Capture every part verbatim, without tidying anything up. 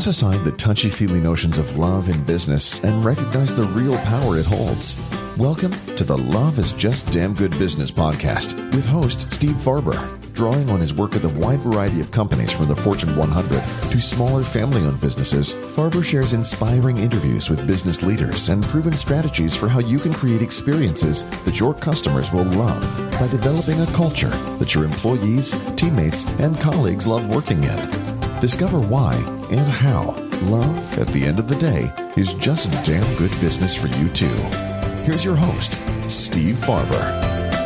aside the touchy-feely notions of love in business and recognize the real power it holds. Welcome to the Love is Just Damn Good Business podcast with host Steve Farber. Drawing on his work with a wide variety of companies from the Fortune one hundred to smaller family-owned businesses, Farber shares inspiring interviews with business leaders and proven strategies for how you can create experiences that your customers will love by developing a culture that your employees, teammates, and colleagues love working in. Discover why and how love, at the end of the day, is just damn good business for you too. Here's your host, Steve Farber.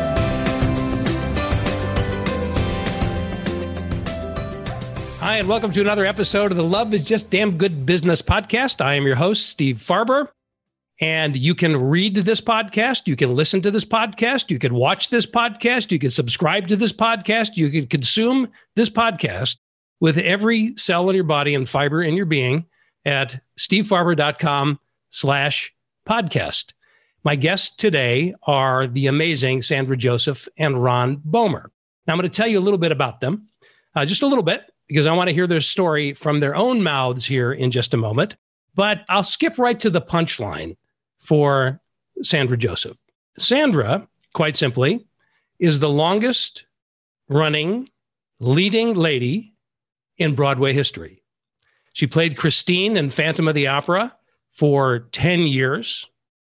Hi, and welcome to another episode of the Love is Just Damn Good Business podcast. I am your host, Steve Farber, and you can read this podcast. You can listen to this podcast. You can watch this podcast. You can subscribe to this podcast. You can consume this podcast with every cell in your body and fiber in your being at stevefarber.com slash podcast. My guests today are the amazing Sandra Joseph and Ron Boemer. Now, I'm going to tell you a little bit about them, uh, just a little bit, because I want to hear their story from their own mouths here in just a moment. But I'll skip right to the punchline for Sandra Joseph. Sandra, quite simply, is the longest running leading lady in Broadway history. She played Christine in Phantom of the Opera for ten years.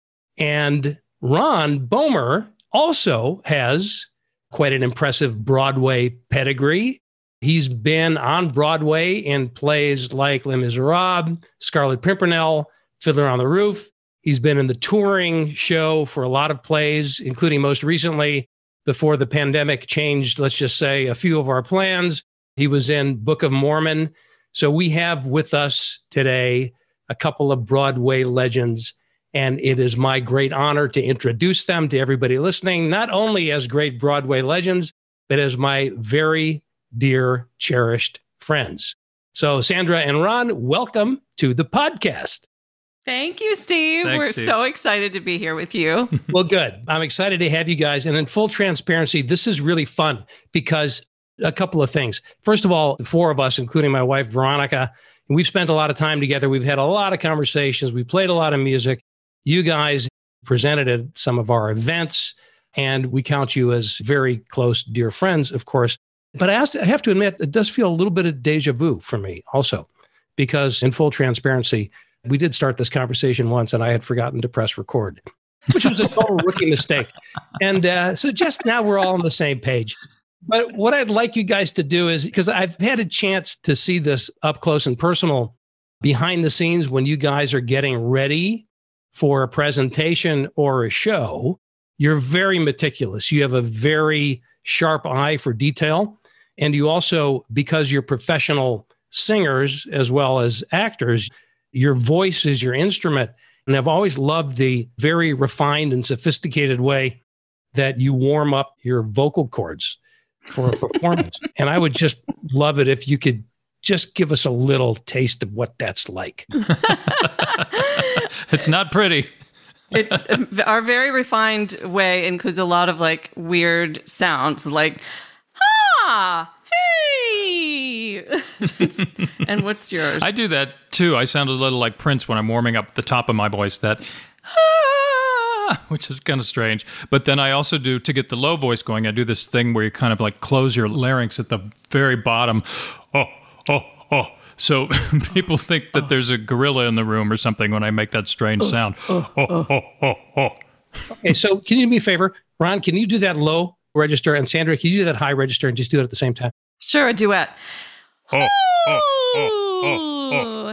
And Ron Boemer also has quite an impressive Broadway pedigree. He's been on Broadway in plays like Les Miserables, Scarlet Pimpernel, Fiddler on the Roof. He's been in the touring show for a lot of plays, including most recently, before the pandemic changed, let's just say, a few of our plans. He was in Book of Mormon. So we have with us today a couple of Broadway legends, and it is my great honor to introduce them to everybody listening, not only as great Broadway legends, but as my very dear, cherished friends. So Sandra and Ron, welcome to the podcast. Thank you, Steve. Thanks, We're Steve. so excited to be here with you. Well, good. I'm excited to have you guys. And in full transparency, this is really fun because a couple of things. First of all, the four of us, including my wife, Veronica, we've spent a lot of time together. We've had a lot of conversations. We played a lot of music. You guys presented at some of our events, and we count you as very close, dear friends, of course. But I, asked, I have to admit, it does feel a little bit of deja vu for me also, because in full transparency, we did start this conversation once and I had forgotten to press record, which was a total rookie mistake. And uh, so just now we're all on the same page. But what I'd like you guys to do is, because I've had a chance to see this up close and personal behind the scenes when you guys are getting ready for a presentation or a show, you're very meticulous. You have a very sharp eye for detail. And you also, because you're professional singers as well as actors, your voice is your instrument. And I've always loved the very refined and sophisticated way that you warm up your vocal cords for a performance. And I would just love it if you could just give us a little taste of what that's like. It's not pretty. It's our very refined way includes a lot of like weird sounds like, ah, hey. And what's yours? I do that too. I sound a little like Prince when I'm warming up the top of my voice, that ah, which is kind of strange. But then I also do, to get the low voice going, I do this thing where you kind of like close your larynx at the very bottom. Oh, oh, oh. So people think that there's a gorilla in the room or something when I make that strange sound. Oh, oh, oh, oh, oh. Okay, so can you do me a favor? Ron, can you do that low register? And Sandra, can you do that high register and just do it at the same time? Sure, a duet. Oh, oh, oh, oh,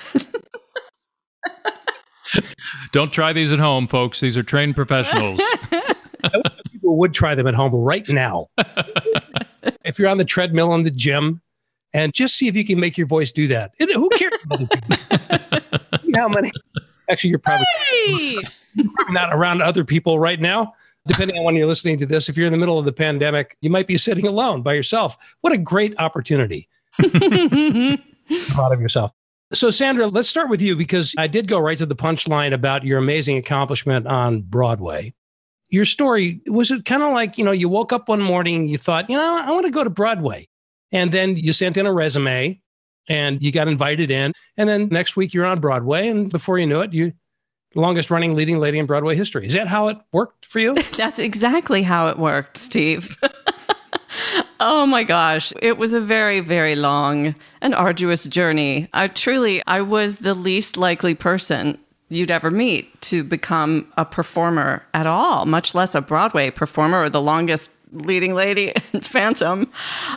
oh. Don't try these at home, folks. These are trained professionals. People would try them at home right now. If you're on the treadmill in the gym, and just see if you can make your voice do that. It, who cares? How many? Actually, you're probably, Hey! you're probably not around other people right now. Depending on when you're listening to this, if you're in the middle of the pandemic, you might be sitting alone by yourself. What a great opportunity. Proud of yourself. So, Sandra, let's start with you, because I did go right to the punchline about your amazing accomplishment on Broadway. Your story, was it kind of like, you know, you woke up one morning and you thought, you know, I want to go to Broadway. And then you sent in a resume and you got invited in. And then next week you're on Broadway. And before you knew it, you the longest running leading lady in Broadway history. Is that how it worked for you? That's exactly how it worked, Steve. Oh my gosh. It was a very, very long and arduous journey. I truly, I was the least likely person you'd ever meet to become a performer at all, much less a Broadway performer or the longest leading lady in Phantom.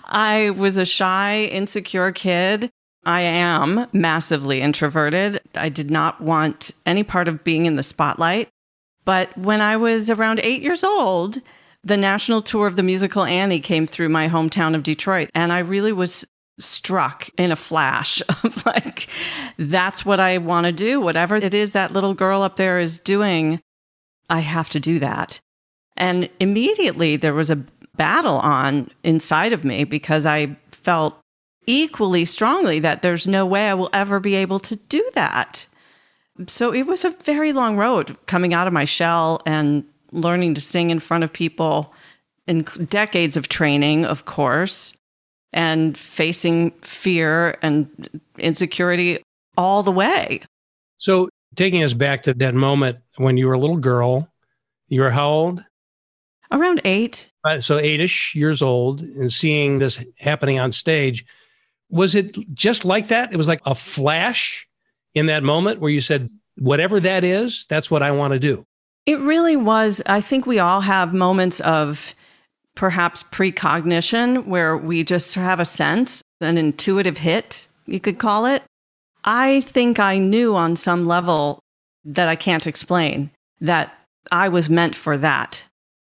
I was a shy, insecure kid. I am massively introverted. I did not want any part of being in the spotlight. But when I was around eight years old, the national tour of the musical Annie came through my hometown of Detroit. And I really was struck in a flash of like, that's what I want to do. Whatever it is that little girl up there is doing, I have to do that. And immediately there was a battle on inside of me because I felt equally strongly that there's no way I will ever be able to do that. So it was a very long road coming out of my shell and learning to sing in front of people, and decades of training, of course, and facing fear and insecurity all the way. So taking us back to that moment when you were a little girl, you were how old? Around eight. Uh, so eight-ish years old, and seeing this happening on stage. Was it just like that? It was like a flash in that moment where you said, whatever that is, that's what I want to do. It really was. I think we all have moments of perhaps precognition where we just have a sense, an intuitive hit, you could call it. I think I knew on some level that I can't explain that I was meant for that.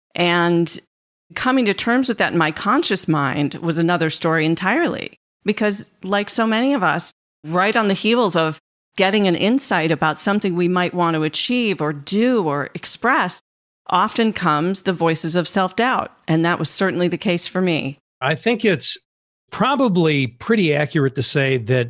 And coming to terms with that in my conscious mind was another story entirely. Because like so many of us, right on the heels of getting an insight about something we might want to achieve or do or express, often comes the voices of self-doubt. And that was certainly the case for me. I think it's probably pretty accurate to say that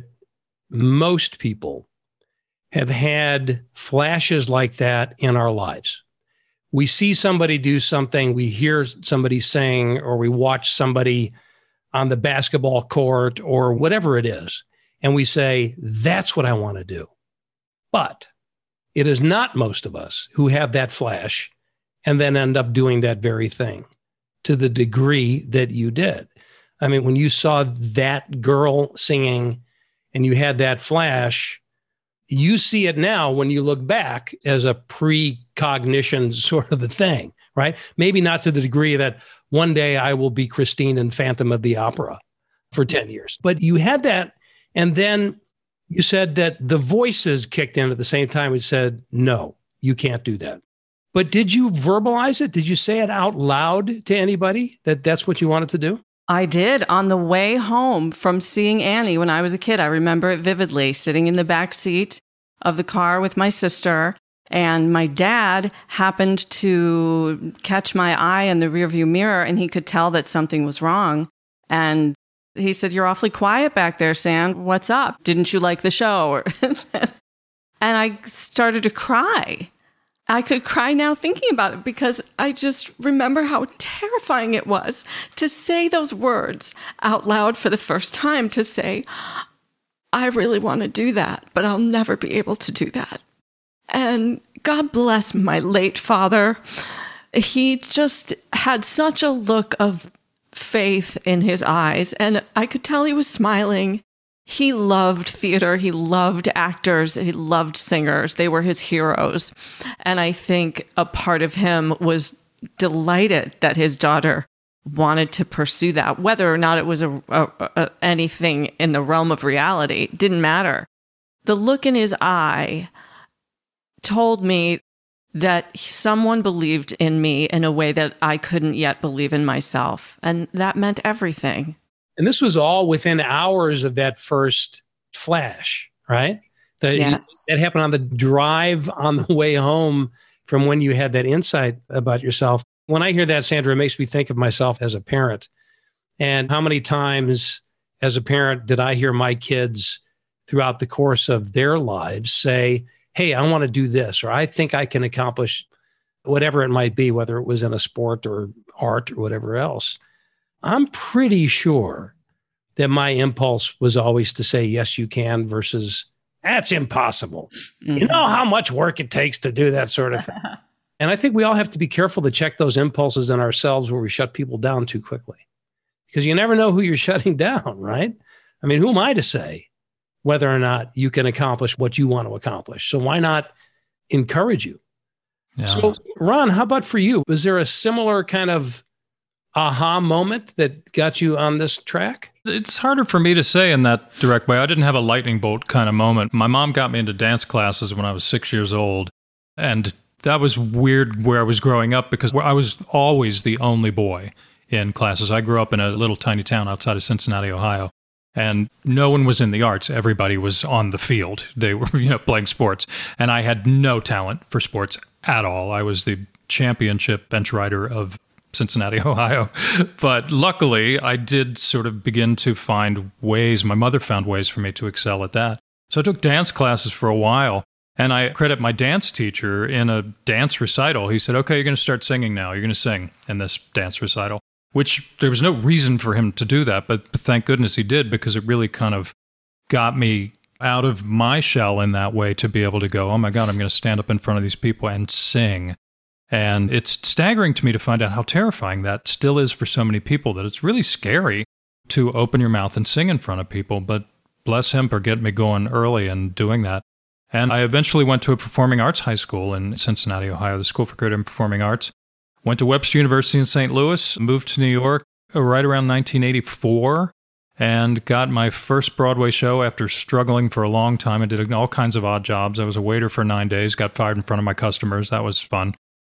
most people have had flashes like that in our lives. We see somebody do something, we hear somebody sing, or we watch somebody on the basketball court or whatever it is. And we say, that's what I want to do. But it is not most of us who have that flash and then end up doing that very thing to the degree that you did. I mean, when you saw that girl singing and you had that flash, you see it now when you look back as a precognition sort of a thing, right? Maybe not to the degree that one day I will be Christine in Phantom of the Opera for ten years. But you had that, and then you said that the voices kicked in at the same time and said, no, you can't do that. But did you verbalize it? Did you say it out loud to anybody that that's what you wanted to do? I did. On the way home from seeing Annie when I was a kid, I remember it vividly, sitting in the back seat of the car with my sister. And my dad happened to catch my eye in the rearview mirror, and he could tell that something was wrong. And he said, "You're awfully quiet back there, Sam. What's up? Didn't you like the show?" And I started to cry. I could cry now thinking about it because I just remember how terrifying it was to say those words out loud for the first time, to say, I really want to do that, but I'll never be able to do that. And God bless my late father. He just had such a look of faith in his eyes, and I could tell he was smiling. He loved theater. He loved actors. He loved singers. They were his heroes. And I think a part of him was delighted that his daughter wanted to pursue that. Whether or not it was a, a, a, anything in the realm of reality didn't matter. The look in his eye told me that someone believed in me in a way that I couldn't yet believe in myself. And that meant everything. And this was all within hours of that first flash, right? The, yes. That happened on the drive on the way home from when you had that insight about yourself. When I hear that, Sandra, it makes me think of myself as a parent. And how many times as a parent did I hear my kids throughout the course of their lives say, hey, I want to do this, or I think I can accomplish whatever it might be, whether it was in a sport or art or whatever else. I'm pretty sure that my impulse was always to say, yes, you can versus that's impossible. Mm-hmm. You know how much work it takes to do that sort of thing. And I think we all have to be careful to check those impulses in ourselves where we shut people down too quickly, because you never know who you're shutting down, right? I mean, who am I to say whether or not you can accomplish what you want to accomplish? So why not encourage you? Yeah. So Ron, how about for you? Was there a similar kind of aha moment that got you on this track? It's harder for me to say in that direct way. I didn't have a lightning bolt kind of moment. My mom got me into dance classes when I was six years old. And that was weird where I was growing up because I was always the only boy in classes. I grew up in a little tiny town outside of Cincinnati, Ohio. And no one was in the arts. Everybody was on the field. They were, you know, playing sports. And I had no talent for sports at all. I was the championship bench rider of Cincinnati, Ohio. But luckily, I did sort of begin to find ways. My mother found ways for me to excel at that. So I took dance classes for a while. And I credit my dance teacher in a dance recital. He said, okay, you're going to start singing now. You're going to sing in this dance recital. Which there was no reason for him to do that, but thank goodness he did, because it really kind of got me out of my shell in that way to be able to go, oh my God, I'm going to stand up in front of these people and sing. And it's staggering to me to find out how terrifying that still is for so many people, that it's really scary to open your mouth and sing in front of people. But bless him for getting me going early and doing that. And I eventually went to a performing arts high school in Cincinnati, Ohio, the School for Creative and Performing Arts. Went to Webster University in Saint Louis, moved to New York right around nineteen eighty-four, and got my first Broadway show after struggling for a long time. I did all kinds of odd jobs. I was a waiter for nine days, got fired in front of my customers. That was fun.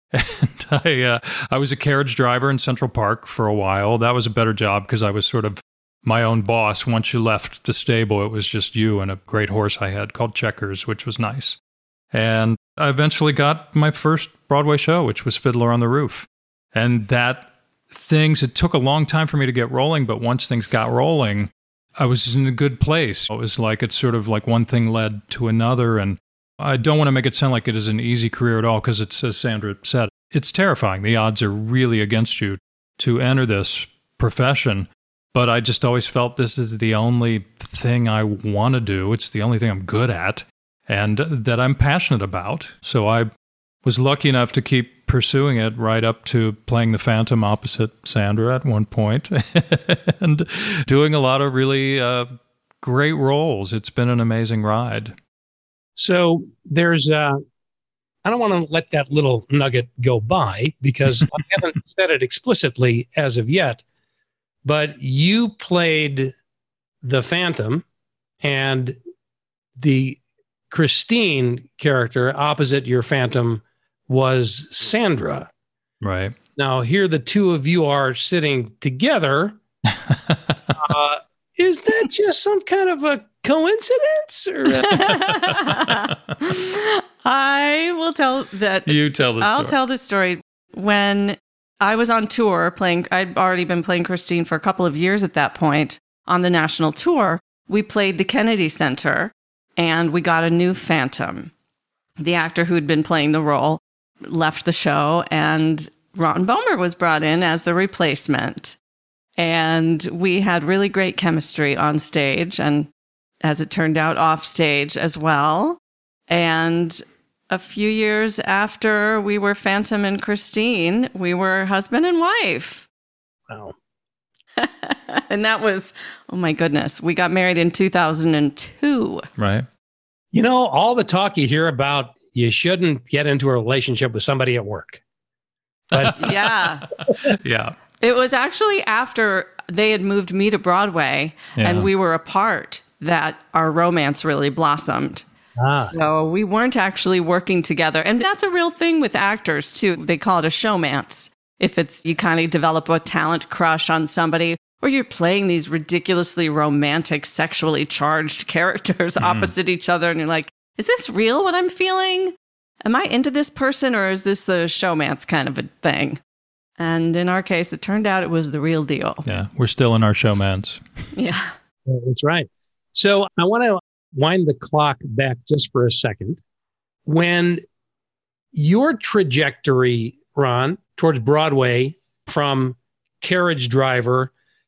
And I, uh, I was a carriage driver in Central Park for a while. That was a better job because I was sort of my own boss. Once you left the stable, it was just you and a great horse I had called Checkers, which was nice. And I eventually got my first Broadway show, which was Fiddler on the Roof. And that things, it took a long time for me to get rolling, but once things got rolling, I was in a good place. It was like, it's sort of like one thing led to another. And I don't want to make it sound like it is an easy career at all, because it's, as Sandra said, it's terrifying. The odds are really against you to enter this profession. But I just always felt this is the only thing I want to do. It's the only thing I'm good at and that I'm passionate about. So I was lucky enough to keep pursuing it right up to playing the Phantom opposite Sandra at one point and doing a lot of really uh, great roles. It's been an amazing ride. So there's, uh, I don't want to let that little nugget go by because I haven't said it explicitly as of yet, but you played the Phantom, and the Christine character opposite your Phantom was Sandra. Right. Now, here the two of you are sitting together. uh, is that just some kind of a coincidence? Or I will tell that. You tell the story. I'll tell the story. When I was on tour playing, I'd already been playing Christine for a couple of years at that point on the national tour. We played the Kennedy Center, and we got a new Phantom. The actor who'd been playing the role left the show, and Ron Boehmer was brought in as the replacement. And we had really great chemistry on stage, and as it turned out, off stage as well. And a few years after we were Phantom and Christine, we were husband and wife. Wow. And that was, oh my goodness, we got married in two thousand two. Right. You know, all the talk you hear about, you shouldn't get into a relationship with somebody at work. But yeah. Yeah. It was actually after they had moved me to Broadway Yeah. and we were apart that our romance really blossomed. Ah. So we weren't actually working together. And that's a real thing with actors, too. They call it a showmance. If it's you kind of develop a talent crush on somebody, or you're playing these ridiculously romantic, sexually charged characters mm. opposite each other, and you're like, is this real what I'm feeling? Am I into this person, or is this the showmance kind of a thing? And in our case, it turned out it was the real deal. Yeah, we're still in our showmance. Yeah. That's right. So I want to wind the clock back just for a second. When your trajectory, Ron, towards Broadway from carriage driver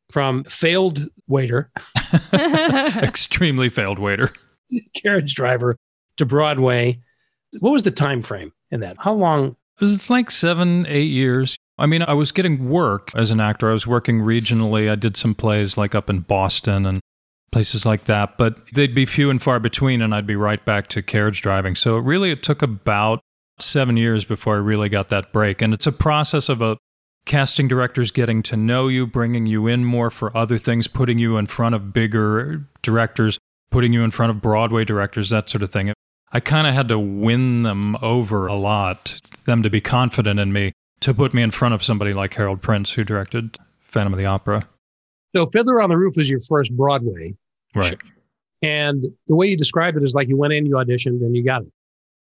from failed waiter, extremely failed waiter, carriage driver to Broadway. What was the time frame in that? How long? It was like seven, eight years. I mean, I was getting work as an actor. I was working regionally. I did some plays like up in Boston and places like that, but they'd be few and far between, and I'd be right back to carriage driving. So really, it took about seven years before I really got that break. And it's a process of a casting directors getting to know you, bringing you in more for other things, putting you in front of bigger directors, putting you in front of Broadway directors, that sort of thing. I kind of had to win them over a lot, them to be confident in me, to put me in front of somebody like Harold Prince, who directed Phantom of the Opera. So Fiddler on the Roof was your first Broadway. Right. Show. And the way you described it is like you went in, you auditioned, and you got it.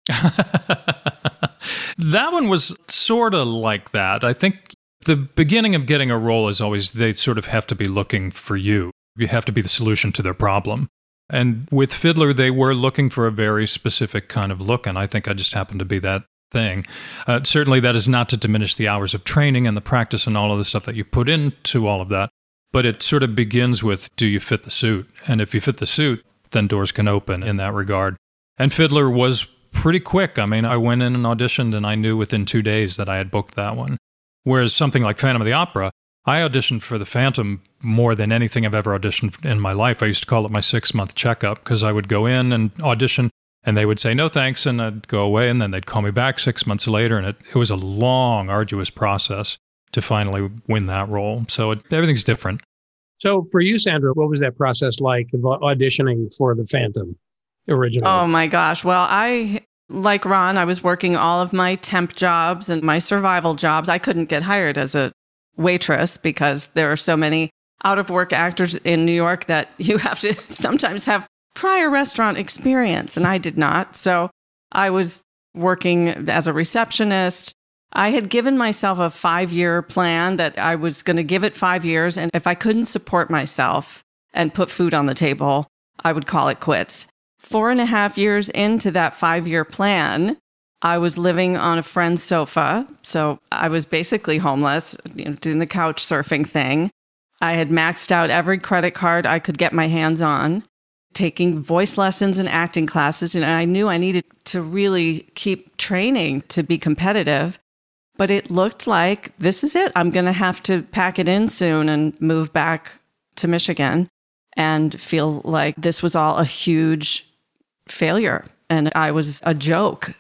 That one was sort of like that. I think the beginning of getting a role is always they sort of have to be looking for you. You have to be the solution to their problem. And with Fiddler, they were looking for a very specific kind of look, and I think I just happened to be that thing. Uh, certainly, that is not to diminish the hours of training and the practice and all of the stuff that you put into all of that, but it sort of begins with, do you fit the suit? And if you fit the suit, then doors can open in that regard. And Fiddler was pretty quick. I mean, I went in and auditioned, and I knew within two days that I had booked that one. Whereas something like Phantom of the Opera, I auditioned for the Phantom more than anything I've ever auditioned in my life. I used to call it my six-month checkup because I would go in and audition, and they would say, no, thanks, and I'd go away, and then they'd call me back six months later, and it, it was a long, arduous process to finally win that role. So it, everything's different. So for you, Sandra, what was that process like of auditioning for the Phantom originally? Oh, my gosh. Well, I... Like Ron, I was working all of my temp jobs and my survival jobs. I couldn't get hired as a waitress because there are so many out-of-work actors in New York that you have to sometimes have prior restaurant experience, and I did not. So I was working as a receptionist. I had given myself a five-year plan that I was going to give it five years, and if I couldn't support myself and put food on the table, I would call it quits. Four and a half years into that five-year plan, I was living on a friend's sofa. So I was basically homeless, you know, doing the couch surfing thing. I had maxed out every credit card I could get my hands on, taking voice lessons and acting classes. And I knew I needed to really keep training to be competitive. But it looked like this is it. I'm going to have to pack it in soon and move back to Michigan and feel like this was all a huge failure and I was a joke.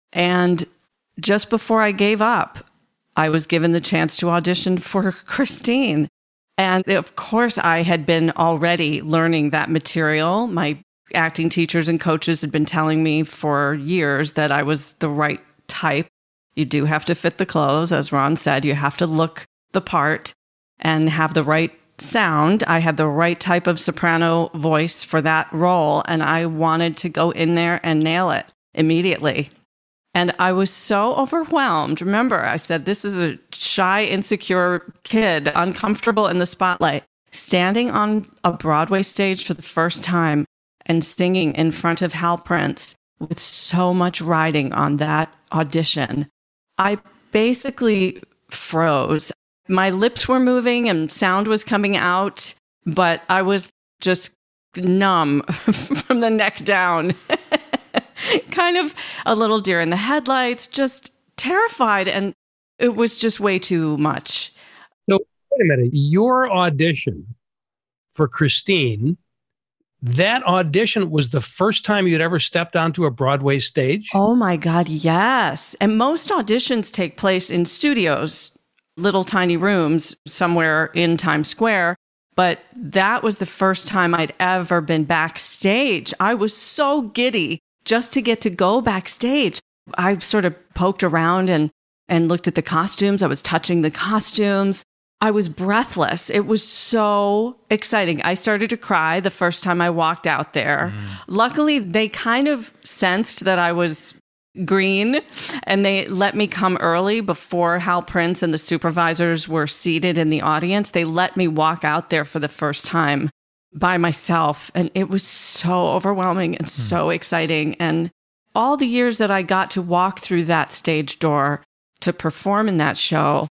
And just before I gave up, I was given the chance to audition for Christine. And of course, I had been already learning that material. My acting teachers and coaches had been telling me for years that I was the right type. You do have to fit the clothes, as Ron said. You have to look the part and have the right sound. I had the right type of soprano voice for that role, and I wanted to go in there and nail it immediately. And I was so overwhelmed. Remember, I said, this is a shy, insecure kid, uncomfortable in the spotlight, standing on a Broadway stage for the first time and singing in front of Hal Prince with so much riding on that audition. I basically froze. My lips were moving and sound was coming out, but I was just numb from the neck down. Kind of a little deer in the headlights, just terrified. And it was just way too much. So, wait a minute. Your audition for Christine, that audition was the first time you'd ever stepped onto a Broadway stage? Oh my God, yes. And most auditions take place in studios, little tiny rooms somewhere in Times Square. But that was the first time I'd ever been backstage. I was so giddy just to get to go backstage. I sort of poked around and, and looked at the costumes. I was touching the costumes. I was breathless. It was so exciting. I started to cry the first time I walked out there. Mm. Luckily, they kind of sensed that I was green and they let me come early before Hal Prince and the supervisors were seated in the audience. They let me walk out there for the first time by myself. And it was so overwhelming and mm. so exciting. And all the years that I got to walk through that stage door to perform in that show,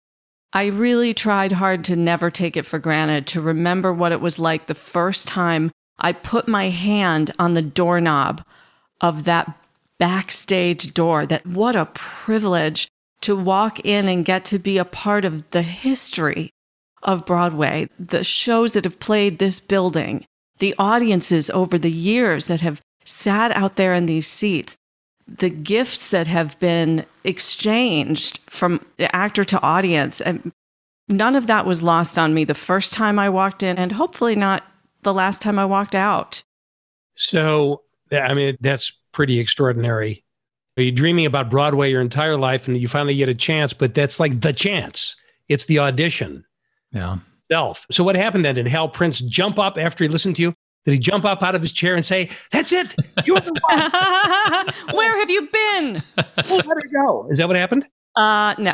I really tried hard to never take it for granted, to remember what it was like the first time I put my hand on the doorknob of that backstage door. That what a privilege to walk in and get to be a part of the history of Broadway, the shows that have played this building, the audiences over the years that have sat out there in these seats, the gifts that have been exchanged from actor to audience. And none of that was lost on me the first time I walked in, and hopefully not the last time I walked out. So, I mean, that's pretty extraordinary. You're dreaming about Broadway your entire life, and you finally get a chance, but that's like the chance. It's the audition. Yeah. Self. So what happened then? Did Hal Prince jump up after he listened to you? Did he jump up out of his chair and say, "That's it, you're the one"? Where have you been? Well, let her go. Is that what happened? Uh, no.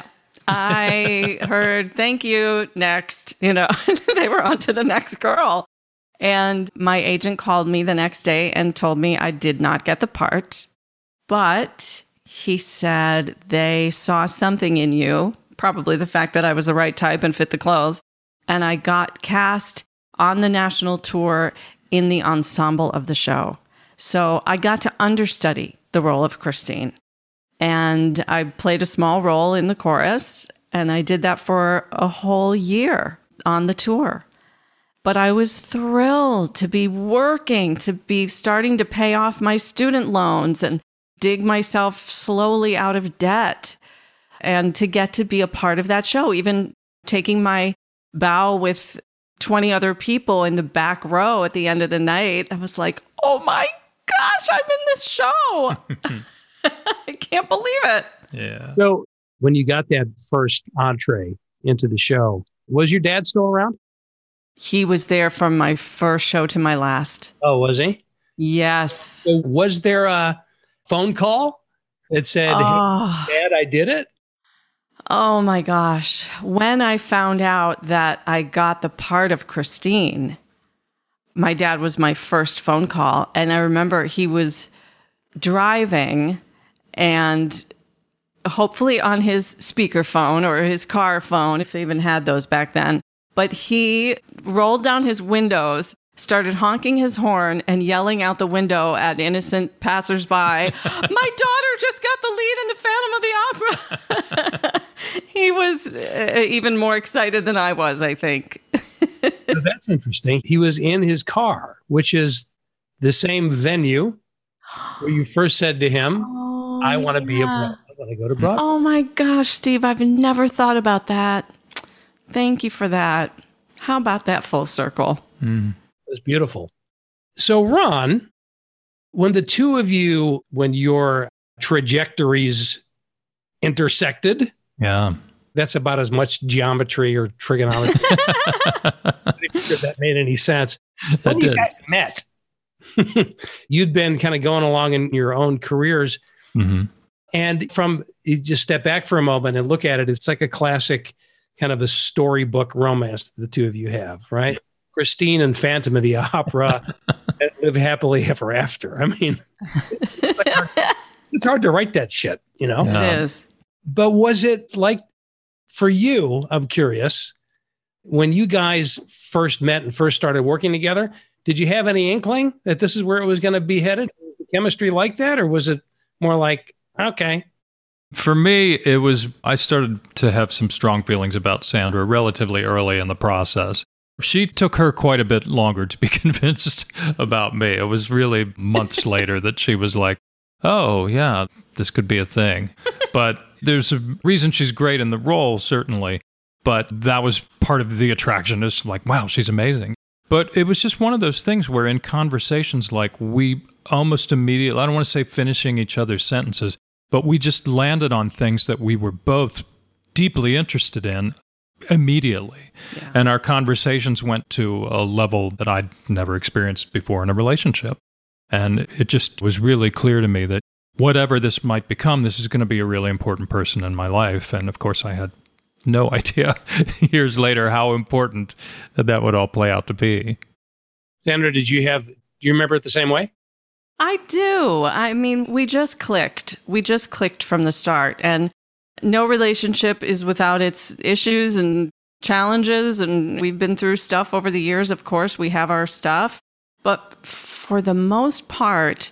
I heard, "Thank you, next." You know, they were on to the next girl. And my agent called me the next day and told me I did not get the part. But he said they saw something in you, probably the fact that I was the right type and fit the clothes. And I got cast on the national tour in the ensemble of the show. So I got to understudy the role of Christine. And I played a small role in the chorus, and I did that for a whole year on the tour. But I was thrilled to be working, to be starting to pay off my student loans and dig myself slowly out of debt, and to get to be a part of that show, even taking my bow with twenty other people in the back row at the end of the night. I was like, oh my gosh, I'm in this show. I can't believe it. Yeah. So when you got that first entree into the show, was your dad still around? He was there from my first show to my last. Oh, was he? Yes. So was there a phone call that said, Oh. "Hey, Dad, I did it"? Oh my gosh. When I found out that I got the part of Christine, my dad was my first phone call. And I remember he was driving and hopefully on his speakerphone or his car phone, if they even had those back then. But he rolled down his windows, started honking his horn and yelling out the window at innocent passersby, "My daughter just got the lead in the Phantom of the Opera." He was uh, even more excited than I was, I think. So that's interesting. He was in his car, which is the same venue where you first said to him, Oh, "I want to be a yeah. Broadway. I want to go to Broadway." Oh my gosh, Steve, I've never thought about that. Thank you for that. How about that full circle? Mm. It was beautiful. So, Ron, when the two of you, when your trajectories intersected, Yeah. that's about as much geometry or trigonometry. I didn't sure that made any sense. When That you did. guys met, you'd been kind of going along in your own careers. Mm-hmm. And from, you just step back for a moment and look at it, it's like a classic kind of a storybook romance that the two of you have, right? Christine and Phantom of the Opera live happily ever after. I mean, it's, like hard, it's hard to write that shit, you know? Yeah. It is. But was it like, for you, I'm curious, when you guys first met and first started working together, did you have any inkling that this is where it was going to be headed? Was the chemistry like that? Or was it more like, okay, For me, it was, I started to have some strong feelings about Sandra relatively early in the process. She took her quite a bit longer to be convinced about me. It was really months later that she was like, oh, yeah, this could be a thing. But there's a reason she's great in the role, certainly. But that was part of the attraction, is like, wow, she's amazing. But it was just one of those things where in conversations, like, we almost immediately, I don't want to say finishing each other's sentences, but we just landed on things that we were both deeply interested in immediately. Yeah. And our conversations went to a level that I'd never experienced before in a relationship. And it just was really clear to me that whatever this might become, this is going to be a really important person in my life. And of course, I had no idea years later how important that, that would all play out to be. Sandra, did you have, do you remember it the same way? I do. I mean, we just clicked. We just clicked from the start. And No relationship is without its issues and challenges, and we've been through stuff over the years. Of course, we have our stuff, but for the most part,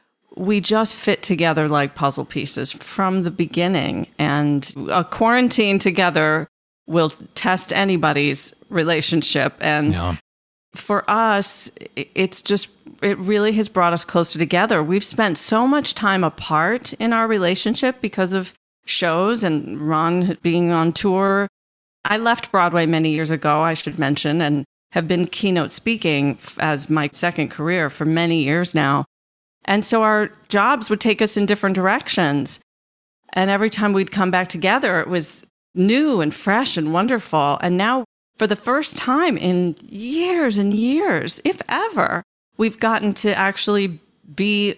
we just fit together like puzzle pieces from the beginning. And a quarantine together will test anybody's relationship. And Yeah. for us, it's just, it really has brought us closer together. We've spent so much time apart in our relationship because of shows and Ron being on tour. I left Broadway many years ago, I should mention, and have been keynote speaking as my second career for many years now. And so our jobs would take us in different directions. And every time we'd come back together, it was new and fresh and wonderful. And now, for the first time in years and years, if ever, we've gotten to actually be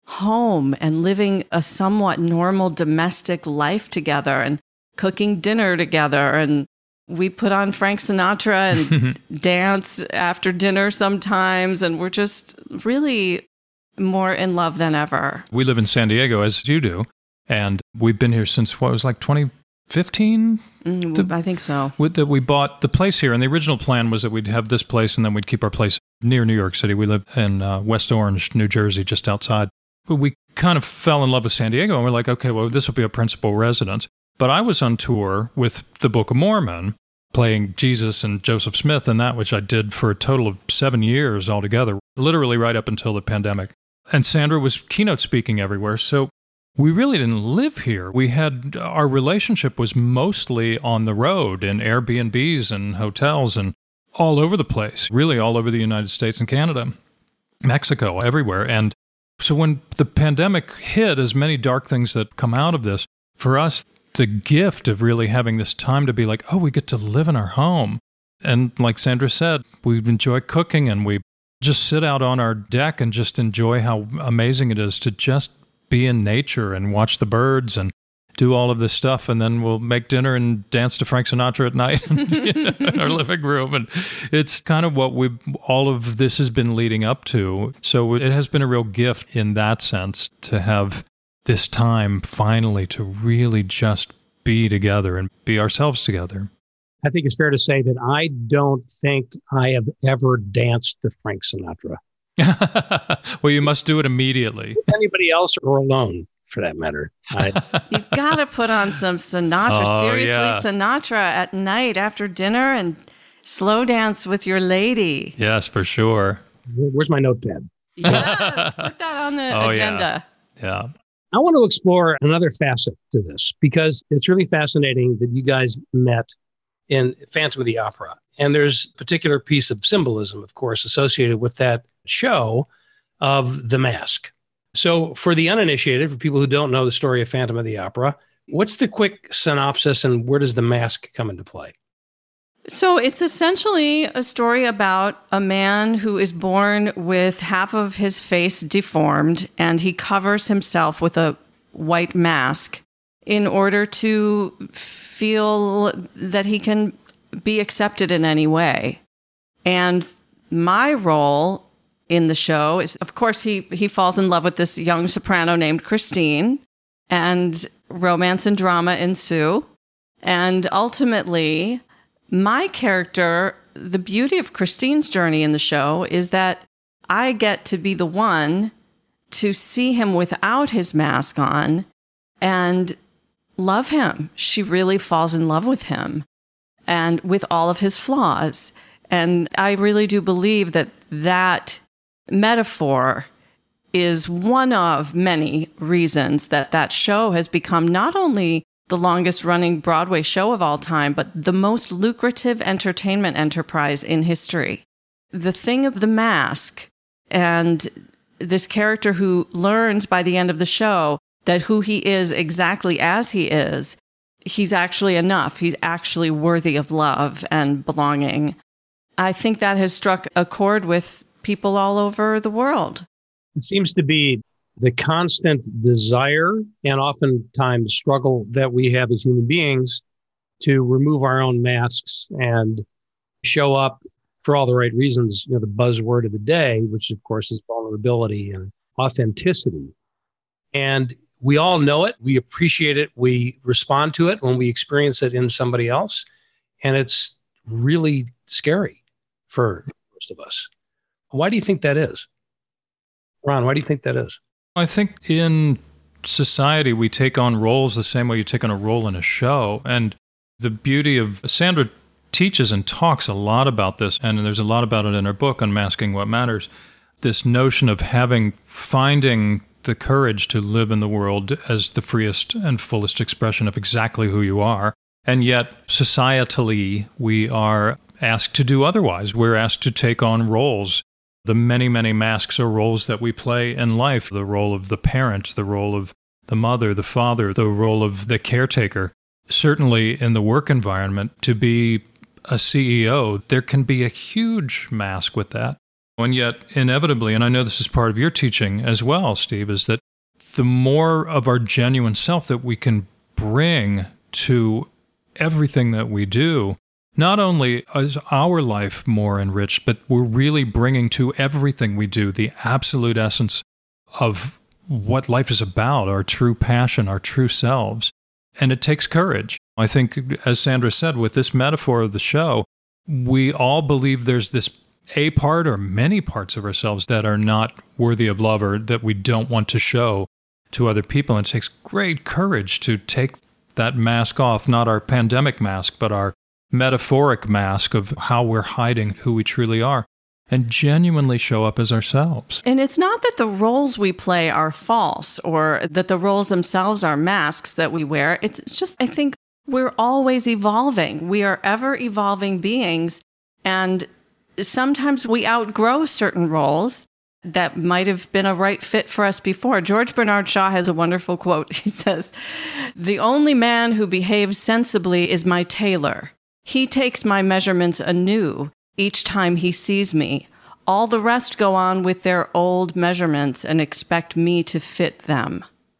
home and living a somewhat normal domestic life together and cooking dinner together. And we put on Frank Sinatra and dance after dinner sometimes. And we're just really more in love than ever. We live in San Diego, as you do, and we've been here since, what, it was like twenty fifteen? Mm, The- I think so. With that we bought the place here, and the original plan was that we'd have this place and then we'd keep our place near New York City. We live in uh, West Orange, New Jersey, just outside. But we kind of fell in love with San Diego, and we're like, okay, well, this will be a principal residence. But I was on tour with the Book of Mormon, playing Jesus and Joseph Smith and that, which I did for a total of seven years altogether, literally right up until the pandemic. And Sandra was keynote speaking everywhere. So we really didn't live here. We had, our relationship was mostly on the road in Airbnbs and hotels and all over the place, really all over the United States and Canada, Mexico, everywhere. And so when the pandemic hit, as many dark things that come out of this, for us, the gift of really having this time to be like, oh, we get to live in our home. And like Sandra said, we enjoy cooking and we just sit out on our deck and just enjoy how amazing it is to just be in nature and watch the birds and do all of this stuff. And then we'll make dinner and dance to Frank Sinatra at night in our living room. And it's kind of what we all of this has been leading up to. So it has been a real gift in that sense to have this time finally to really just be together and be ourselves together. I think it's fair to say that I don't think I have ever danced to Frank Sinatra. Well, you must do it immediately. Anybody else or alone, for that matter. I, You've got to put on some Sinatra. Oh, Seriously, yeah. Sinatra at night after dinner and slow dance with your lady. Yes, for sure. where's my notepad? Yes, put that on the Oh, yeah. agenda. Yeah. I want to explore another facet to this because it's really fascinating that you guys met in Phantom of the Opera. And there's a particular piece of symbolism, of course, associated with that show of the mask. So for the uninitiated, for people who don't know the story of Phantom of the Opera, what's the quick synopsis and where does the mask come into play? So it's essentially a story about a man who is born with half of his face deformed, and he covers himself with a white mask in order to feel that he can be accepted in any way. And my role in the show is, of course, he, he falls in love with this young soprano named Christine, and romance and drama ensue. And ultimately, my character, the beauty of Christine's journey in the show is that I get to be the one to see him without his mask on and love him. She really falls in love with him and with all of his flaws. And I really do believe that that metaphor is one of many reasons that that show has become not only the longest running Broadway show of all time, but the most lucrative entertainment enterprise in history. The thing of the mask and this character who learns by the end of the show that who he is exactly as he is, he's actually enough. He's actually worthy of love and belonging. I think that has struck a chord with people all over the world. It seems to be the constant desire and oftentimes struggle that we have as human beings to remove our own masks and show up for all the right reasons. You know, the buzzword of the day, which of course is vulnerability and authenticity. And We all know it. We appreciate it. We respond to it when we experience it in somebody else. And it's really scary for most of us. Why do you think that is? Ron, why do you think that is? I think in society, we take on roles the same way you take on a role in a show. And the beauty of Sandra teaches and talks a lot about this, and there's a lot about it in her book, Unmasking What Matters, this notion of having, finding the courage to live in the world as the freest and fullest expression of exactly who you are. And yet, societally, we are asked to do otherwise. We're asked to take on roles, the many, many masks or roles that we play in life, the role of the parent, the role of the mother, the father, the role of the caretaker. Certainly in the work environment, to be a C E O, there can be a huge mask with that. And yet, inevitably, and I know this is part of your teaching as well, Steve, is that the more of our genuine self that we can bring to everything that we do, not only is our life more enriched, but we're really bringing to everything we do the absolute essence of what life is about, our true passion, our true selves. And it takes courage. I think, as Sandra said, with this metaphor of the show, we all believe there's this a part or many parts of ourselves that are not worthy of love or that we don't want to show to other people. And it takes great courage to take that mask off, not our pandemic mask, but our metaphoric mask of how we're hiding who we truly are, and genuinely show up as ourselves. And it's not that the roles we play are false or that the roles themselves are masks that we wear. It's just, I think we're always evolving. We are ever evolving beings. And sometimes we outgrow certain roles that might have been a right fit for us before. George Bernard Shaw has a wonderful quote. He says, "The only man who behaves sensibly is my tailor. He takes my measurements anew each time he sees me. All the rest go on with their old measurements and expect me to fit them."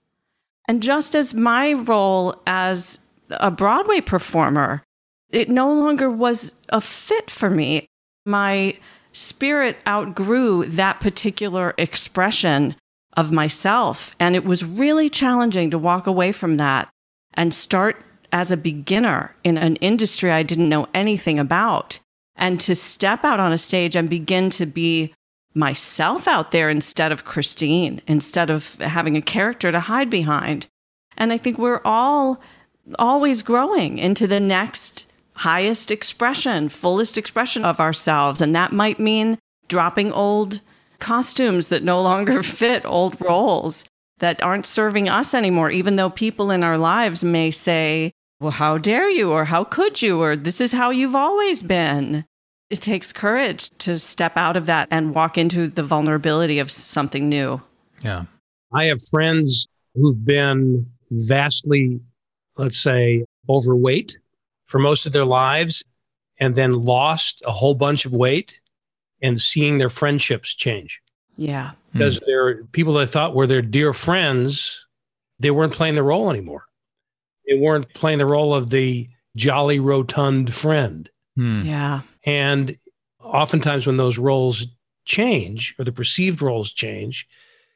And just as my role as a Broadway performer, it no longer was a fit for me. My spirit outgrew that particular expression of myself. And it was really challenging to walk away from that and start as a beginner in an industry I didn't know anything about, and to step out on a stage and begin to be myself out there instead of Christine, instead of having a character to hide behind. And I think we're all always growing into the next highest expression, fullest expression of ourselves. And that might mean dropping old costumes that no longer fit, old roles that aren't serving us anymore, even though people in our lives may say, well, how dare you, or how could you, or this is how you've always been. It takes courage to step out of that and walk into the vulnerability of something new. Yeah. I have friends who've been vastly, let's say, overweight for most of their lives, and then lost a whole bunch of weight and seeing their friendships change. Yeah. Because mm. they're people that thought were their dear friends, they weren't playing the role anymore. They weren't playing the role of the jolly, rotund friend. Mm. Yeah. And oftentimes when those roles change, or the perceived roles change,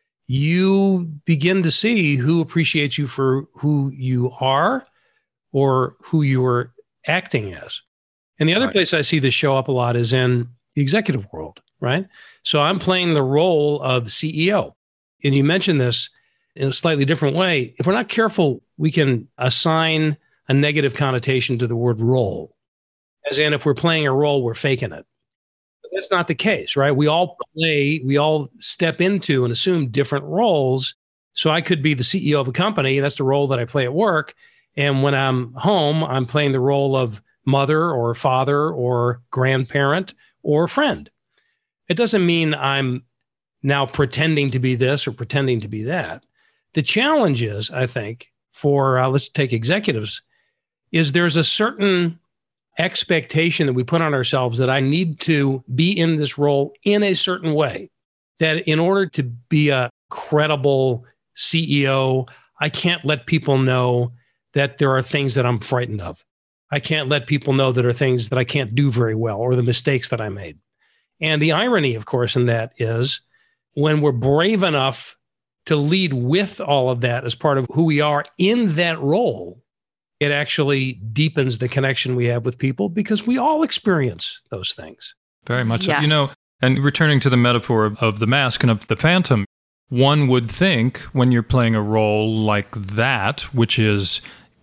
you begin to see who appreciates you for who you are or who you are acting as. And the other right. place I see this show up a lot is in the executive world, right? So I'm playing the role of C E O. And you mentioned this in a slightly different way. If we're not careful, we can assign a negative connotation to the word role. As in, if we're playing a role, we're faking it. But that's not the case, right? We all play, we all step into and assume different roles. So I could be the C E O of a company. That's the role that I play at work. And when I'm home, I'm playing the role of mother or father or grandparent or friend. It doesn't mean I'm now pretending to be this or pretending to be that. The challenge is, I think, for, uh, let's take executives, is there's a certain expectation that we put on ourselves that I need to be in this role in a certain way, that in order to be a credible C E O, I can't let people know that there are things that I'm frightened of. I can't let people know that are things that I can't do very well or the mistakes that I made. And the irony, of course, in that is when we're brave enough to lead with all of that as part of who we are in that role, it actually deepens the connection we have with people because we all experience those things. Very much Yes. so. You know, and returning to the metaphor of, of the mask and of the phantom, one would think when you're playing a role like that, which is,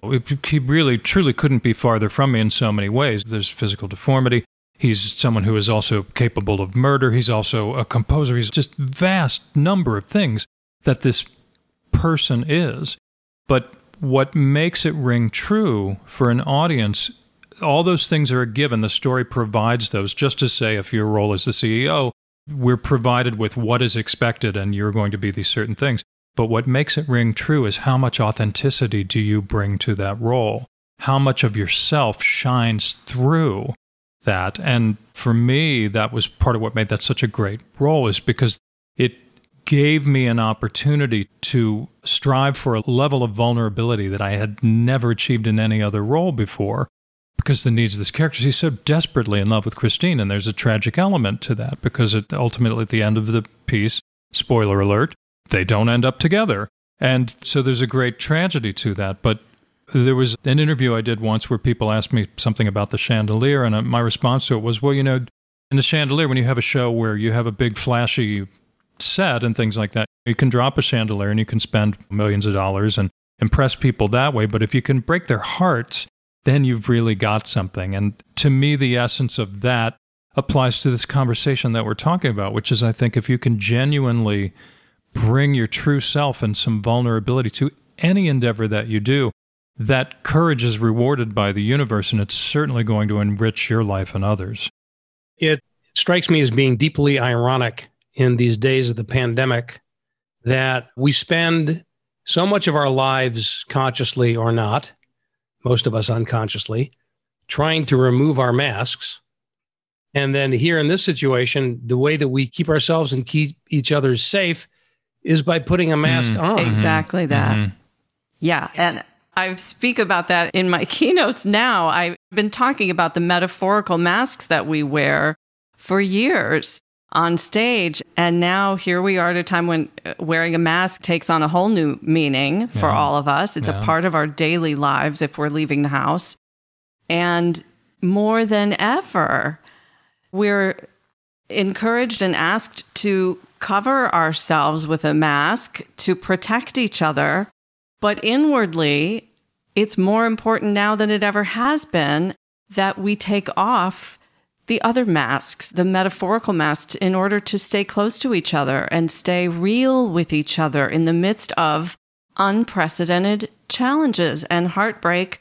he really truly couldn't be farther from me in so many ways. There's physical deformity. He's someone who is also capable of murder. He's also a composer. He's just vast number of things that this person is. But what makes it ring true for an audience, all those things are a given. The story provides those. Just to say, if your role is the C E O, we're provided with what is expected and you're going to be these certain things. But what makes it ring true is how much authenticity do you bring to that role? How much of yourself shines through that? And for me, that was part of what made that such a great role, is because it gave me an opportunity to strive for a level of vulnerability that I had never achieved in any other role before, because the needs of this character, he's so desperately in love with Christine, and there's a tragic element to that, because it, ultimately at the end of the piece, spoiler alert, they don't end up together. And so there's a great tragedy to that. But there was an interview I did once where people asked me something about the chandelier, and my response to it was, well, you know, in the chandelier, when you have a show where you have a big flashy set and things like that, you can drop a chandelier and you can spend millions of dollars and impress people that way. But if you can break their hearts, then you've really got something. And to me, the essence of that applies to this conversation that we're talking about, which is, I think, if you can genuinely bring your true self and some vulnerability to any endeavor that you do, that courage is rewarded by the universe, and it's certainly going to enrich your life and others. It strikes me as being deeply ironic in these days of the pandemic that we spend so much of our lives, consciously or not, most of us unconsciously, trying to remove our masks. And then here in this situation, the way that we keep ourselves and keep each other safe is by putting a mask Mm. on. Exactly that. Mm-hmm. Yeah. And I speak about that in my keynotes now. I've been talking about the metaphorical masks that we wear for years on stage. And now here we are at a time when wearing a mask takes on a whole new meaning for Yeah. all of us. It's Yeah. a part of our daily lives if we're leaving the house. And more than ever, we're encouraged and asked to cover ourselves with a mask to protect each other. But inwardly, it's more important now than it ever has been that we take off the other masks, the metaphorical masks, in order to stay close to each other and stay real with each other in the midst of unprecedented challenges and heartbreak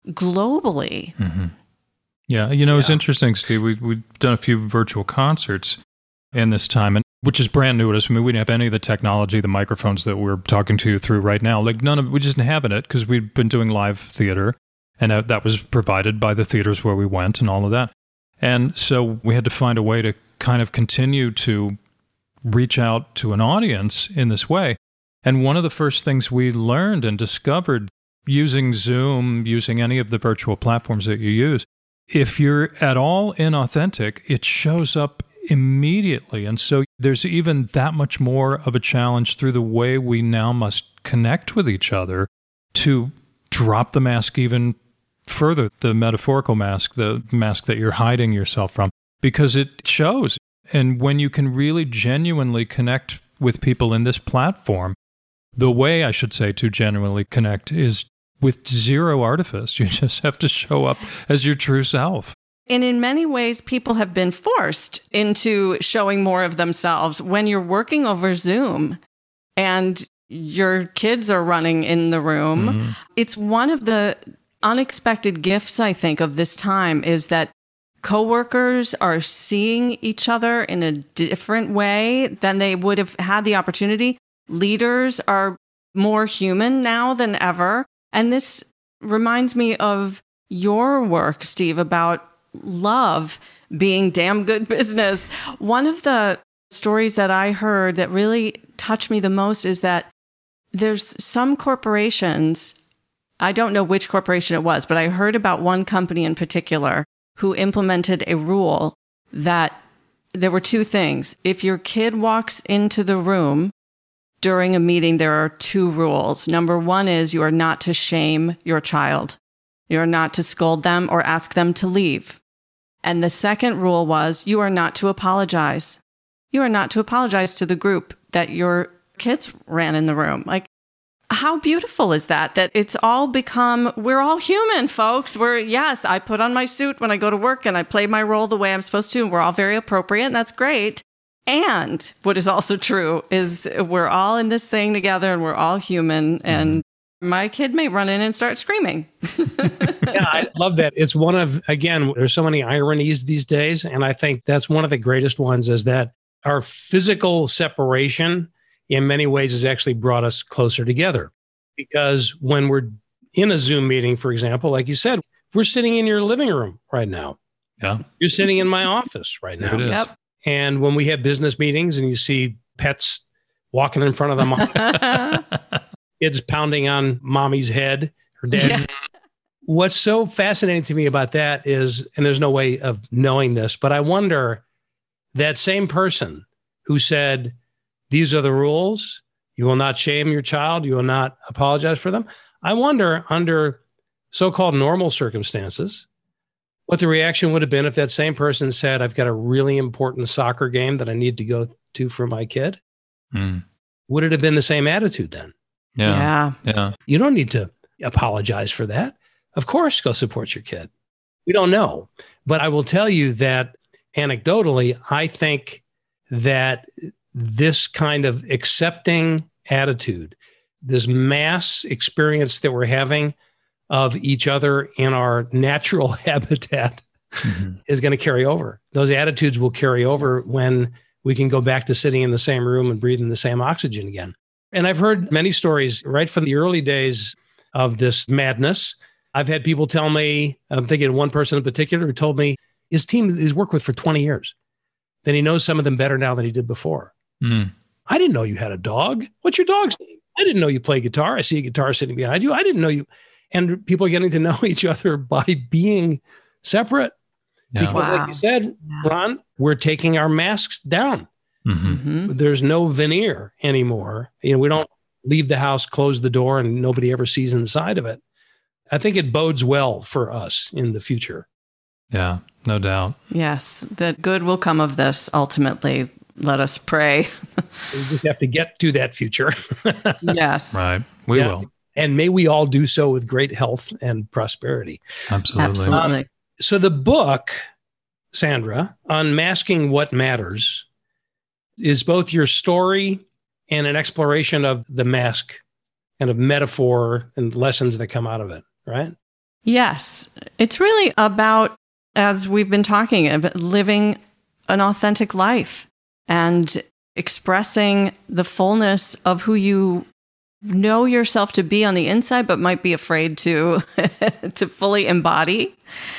globally. Mm-hmm. Yeah, you know, it's Yeah. interesting, Steve. We, we've done a few virtual concerts in this time, and which is brand new to us. I mean, we didn't have any of the technology, the microphones that we're talking to you through right now. Like, none of we just didn't have it because we'd been doing live theater, and that, that was provided by the theaters where we went and all of that. And so we had to find a way to kind of continue to reach out to an audience in this way. And one of the first things we learned and discovered using Zoom, using any of the virtual platforms that you use, if you're at all inauthentic, it shows up immediately. And so there's even that much more of a challenge through the way we now must connect with each other to drop the mask even further, the metaphorical mask, the mask that you're hiding yourself from, because it shows. And when you can really genuinely connect with people in this platform, the way, I should say, to genuinely connect is with zero artifice. You just have to show up as your true self. And in many ways, people have been forced into showing more of themselves when you're working over Zoom and your kids are running in the room. Mm-hmm. It's one of the unexpected gifts, I think, of this time is that coworkers are seeing each other in a different way than they would have had the opportunity. Leaders are more human now than ever. And this reminds me of your work, Steve, about love being damn good business. One of the stories that I heard that really touched me the most is that there's some corporations, I don't know which corporation it was, but I heard about one company in particular who implemented a rule that there were two things. If your kid walks into the room during a meeting, there are two rules. Number one is you are not to shame your child. You are not to scold them or ask them to leave. And the second rule was you are not to apologize. You are not to apologize to the group that your kids ran in the room. Like, how beautiful is that? That it's all become, we're all human, folks. We're, yes, I put on my suit when I go to work and I play my role the way I'm supposed to. And we're all very appropriate, and that's great. And what is also true is we're all in this thing together and we're all human. And my kid may run in and start screaming. Yeah, I love that. It's one of, again, there's so many ironies these days. And I think that's one of the greatest ones, is that our physical separation in many ways has actually brought us closer together. Because when we're in a Zoom meeting, for example, like you said, we're sitting in your living room right now. Yeah. You're sitting in my office right now. There it is. Yep. And when we have business meetings and you see pets walking in front of the mom, kids pounding on mommy's head or dad. Yeah. What's so fascinating to me about that is, and there's no way of knowing this, but I wonder, that same person who said, these are the rules, you will not shame your child, you will not apologize for them. I wonder, under so-called normal circumstances, what the reaction would have been if that same person said, I've got a really important soccer game that I need to go to for my kid. Mm. Would it have been the same attitude then? Yeah. Yeah. Yeah. You don't need to apologize for that. Of course, go support your kid. We don't know. But I will tell you that anecdotally, I think that this kind of accepting attitude, this mass experience that we're having of each other in our natural habitat, mm-hmm. is going to carry over. Those attitudes will carry over when we can go back to sitting in the same room and breathing the same oxygen again. And I've heard many stories right from the early days of this madness. I've had people tell me, I'm thinking of one person in particular who told me his team he's worked with for twenty years, that he knows some of them better now than he did before. Mm. I didn't know you had a dog. What's your dog's name? I didn't know you play guitar. I see a guitar sitting behind you. I didn't know you. And people are getting to know each other by being separate. Yeah. Because Wow. like you said, Ron, we're taking our masks down. Mm-hmm. Mm-hmm. There's no veneer anymore. You know, we don't leave the house, close the door, and nobody ever sees inside of it. I think it bodes well for us in the future. Yeah, no doubt. Yes, that good will come of this ultimately. Let us pray. We just have to get to that future. Yes. Right. We Yeah. will. And may we all do so with great health and prosperity. Absolutely. Absolutely. So the book, Sandra, Unmasking What Matters, is both your story and an exploration of the mask and of metaphor and lessons that come out of it, right? Yes. It's really about, as we've been talking about, living an authentic life and expressing the fullness of who you know yourself to be on the inside, but might be afraid to to fully embody.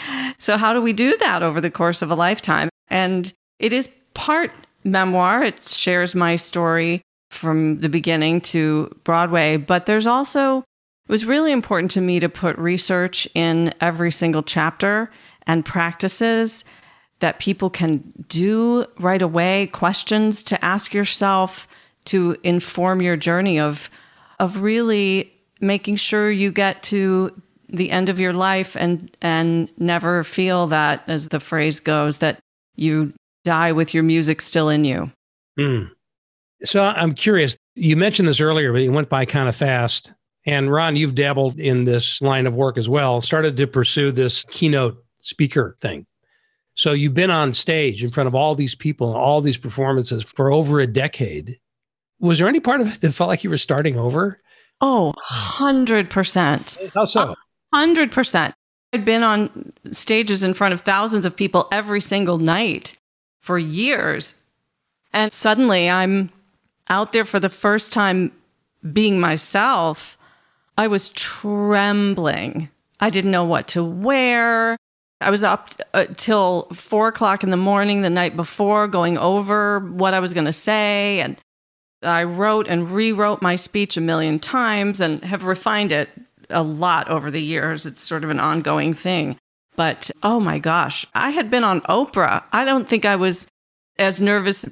So how do we do that over the course of a lifetime? And it is part memoir. It shares my story from the beginning to Broadway, but there's also, it was really important to me to put research in every single chapter and practices that people can do right away, questions to ask yourself to inform your journey of of really making sure you get to the end of your life and and never feel that, as the phrase goes, that you die with your music still in you. Mm. So I'm curious, you mentioned this earlier, but it went by kind of fast. And Ron, you've dabbled in this line of work as well, started to pursue this keynote speaker thing. So you've been on stage in front of all these people and all these performances for over a decade. Was there any part of it that felt like you were starting over? Oh, one hundred percent. How so? one hundred percent. I'd been on stages in front of thousands of people every single night for years. And suddenly I'm out there for the first time being myself. I was trembling. I didn't know what to wear. I was up uh, till four o'clock in the morning the night before going over what I was going to say. And I wrote and rewrote my speech a million times and have refined it a lot over the years. It's sort of an ongoing thing. But oh my gosh, I had been on Oprah. I don't think I was as nervous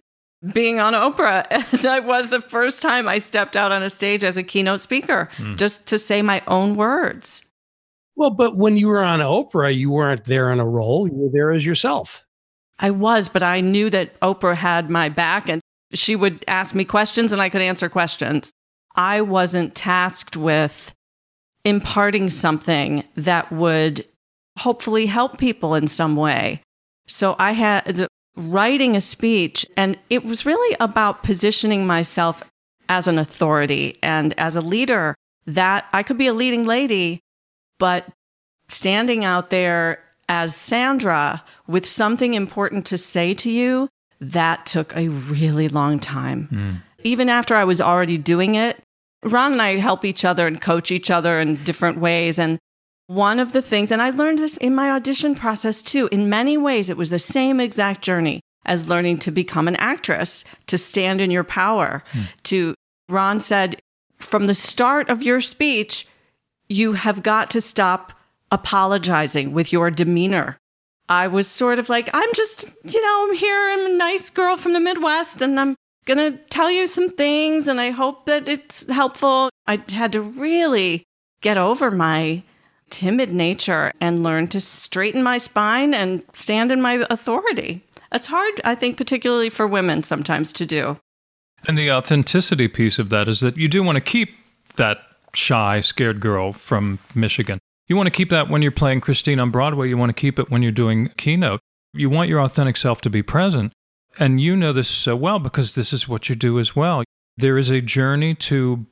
being on Oprah as I was the first time I stepped out on a stage as a keynote speaker, mm. just to say my own words. Well, but when you were on Oprah, you weren't there in a role. You were there as yourself. I was, but I knew that Oprah had my back and she would ask me questions and I could answer questions. I wasn't tasked with imparting something that would hopefully help people in some way. So I had writing a speech, and it was really about positioning myself as an authority and as a leader, that I could be a leading lady, but standing out there as Sandra with something important to say to you, that took a really long time. Mm. Even after I was already doing it, Ron and I help each other and coach each other in different ways. And one of the things, and I learned this in my audition process too, in many ways, it was the same exact journey as learning to become an actress, to stand in your power. Mm. To Ron said, from the start of your speech, you have got to stop apologizing with your demeanor. I was sort of like, I'm just, you know, I'm here, I'm a nice girl from the Midwest, and I'm going to tell you some things, and I hope that it's helpful. I had to really get over my timid nature and learn to straighten my spine and stand in my authority. It's hard, I think, particularly for women sometimes to do. And the authenticity piece of that is that you do want to keep that shy, scared girl from Michigan. You want to keep that when you're playing Christine on Broadway. You want to keep it when you're doing keynote. You want your authentic self to be present. And you know this so well because this is what you do as well. There is a journey to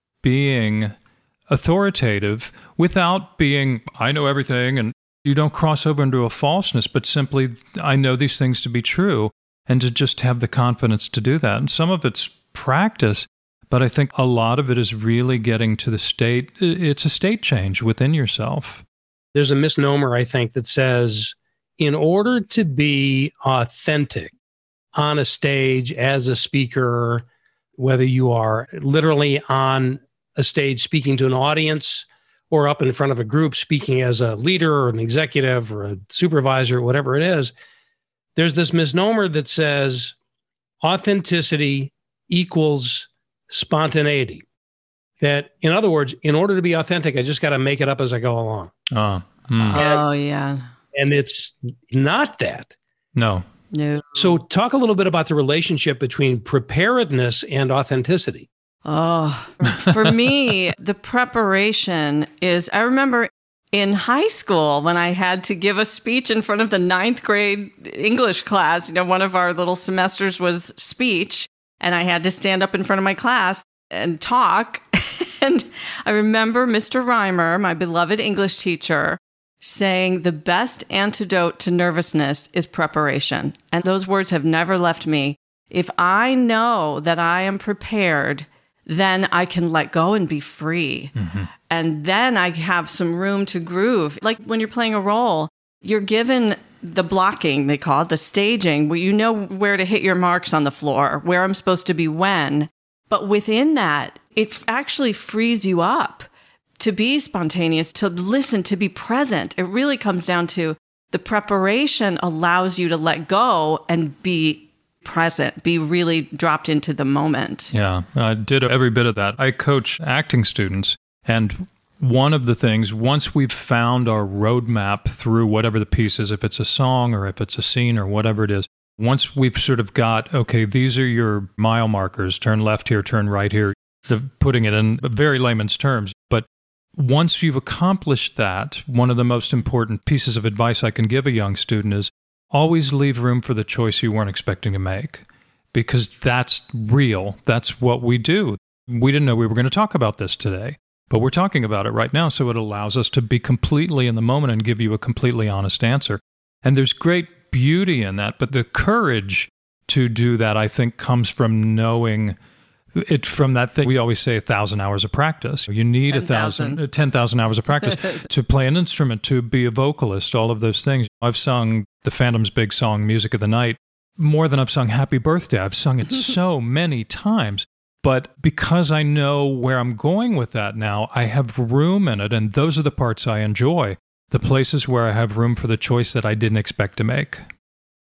being authoritative without being, I know everything, and you don't cross over into a falseness, but simply, I know these things to be true, and to just have the confidence to do that. And some of it's practice, but I think a lot of it is really getting to the state, it's a state change within yourself. There's a misnomer, I think, that says, in order to be authentic on a stage as a speaker, whether you are literally on a stage speaking to an audience or up in front of a group speaking as a leader or an executive or a supervisor, whatever it is, there's this misnomer that says authenticity equals spontaneity. That, in other words, in order to be authentic, I just got to make it up as I go along. Oh, hmm. and, oh yeah. And it's not that. No. No. So talk a little bit about the relationship between preparedness and authenticity. Oh, for me, the preparation is, I remember in high school when I had to give a speech in front of the ninth grade English class, you know, one of our little semesters was speech, and I had to stand up in front of my class and talk. And I remember Mister Reimer, my beloved English teacher, saying the best antidote to nervousness is preparation. And those words have never left me. If I know that I am prepared, then I can let go and be free. Mm-hmm. And then I have some room to groove. Like when you're playing a role, you're given the blocking, they call it, the staging, where you know where to hit your marks on the floor, where I'm supposed to be when. But within that, it actually frees you up to be spontaneous, to listen, to be present. It really comes down to the preparation allows you to let go and be present, be really dropped into the moment. Yeah, I did every bit of that. I coach acting students, and one of the things, once we've found our roadmap through whatever the piece is, if it's a song or if it's a scene or whatever it is, once we've sort of got, okay, these are your mile markers, turn left here, turn right here, the, putting it in very layman's terms, but once you've accomplished that, one of the most important pieces of advice I can give a young student is always leave room for the choice you weren't expecting to make, because that's real. That's what we do. We didn't know we were going to talk about this today, but we're talking about it right now, so it allows us to be completely in the moment and give you a completely honest answer. And there's great beauty in that, but the courage to do that, I think, comes from knowing it, from that thing we always say, a thousand hours of practice. You need ten, a thousand, ten thousand hours of practice to play an instrument, to be a vocalist, all of those things. I've sung the Phantom's big song, Music of the Night, more than I've sung Happy Birthday. I've sung it so many times. But because I know where I'm going with that now, I have room in it, and those are the parts I enjoy, the places where I have room for the choice that I didn't expect to make.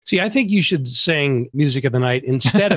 See, I think you should sing Music of the Night instead of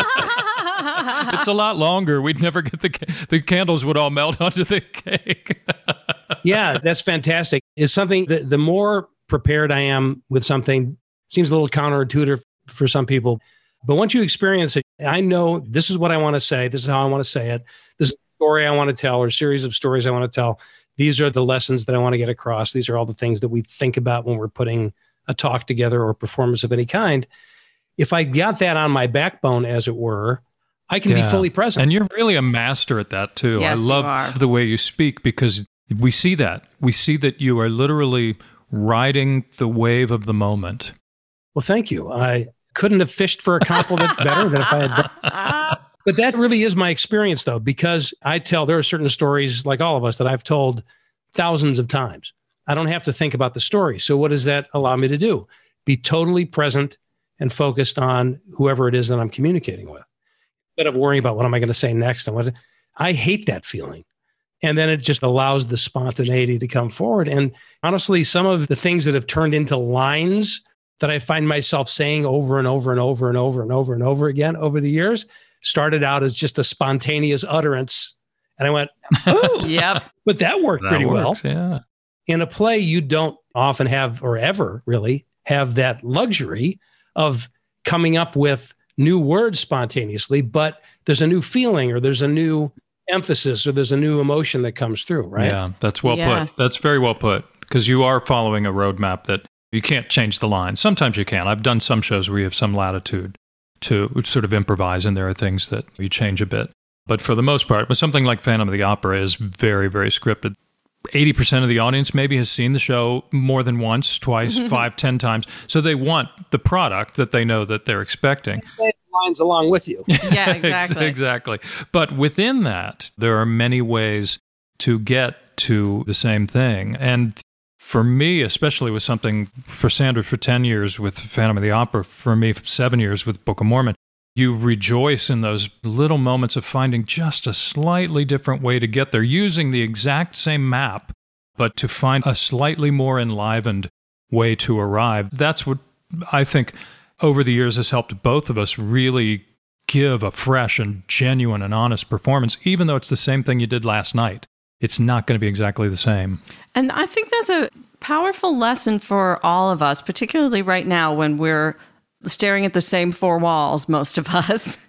Happy. It's a lot longer. We'd never get the the candles would all melt onto the cake. Yeah, that's fantastic. It's something that the more prepared I am with something, seems a little counterintuitive for some people. But once you experience it, I know this is what I want to say. This is how I want to say it. This is a story I want to tell or a series of stories I want to tell. These are the lessons that I want to get across. These are all the things that we think about when we're putting a talk together or a performance of any kind. If I got that on my backbone, as it were, I can yeah. be fully present. And you're really a master at that too. Yes, I love the way you speak because we see that. We see that you are literally riding the wave of the moment. Well, thank you. I couldn't have fished for a compliment better than if I had done. But that really is my experience, though, because I tell there are certain stories, like all of us, that I've told thousands of times. I don't have to think about the story. So what does that allow me to do? Be totally present and focused on whoever it is that I'm communicating with, instead of worrying about what am I going to say next. And what I hate that feeling. And then it just allows the spontaneity to come forward. And honestly, some of the things that have turned into lines that I find myself saying over and over and over and over and over and over again over the years started out as just a spontaneous utterance. And I went, oh, yep. But that worked that pretty works, well. Yeah. In a play, you don't often have, or ever really have, that luxury of coming up with new words spontaneously, but there's a new feeling or there's a new emphasis or there's a new emotion that comes through, right? Yeah, that's well Yes. put. That's very well put because you are following a roadmap that you can't change the line. Sometimes you can. I've done some shows where you have some latitude to sort of improvise, and there are things that you change a bit. But for the most part, but something like Phantom of the Opera is very, very scripted. eighty percent of the audience maybe has seen the show more than once, twice, five, ten times. So they want the product that they know that they're expecting. Lines along with you. Yeah, exactly. Exactly. But within that, there are many ways to get to the same thing. And for me, especially with something, for Sandra for ten years with Phantom of the Opera, for me for seven years with Book of Mormon, you rejoice in those little moments of finding just a slightly different way to get there, using the exact same map, but to find a slightly more enlivened way to arrive. That's what I think over the years has helped both of us really give a fresh and genuine and honest performance, even though it's the same thing you did last night. It's not going to be exactly the same. And I think that's a powerful lesson for all of us, particularly right now when we're staring at the same four walls, most of us.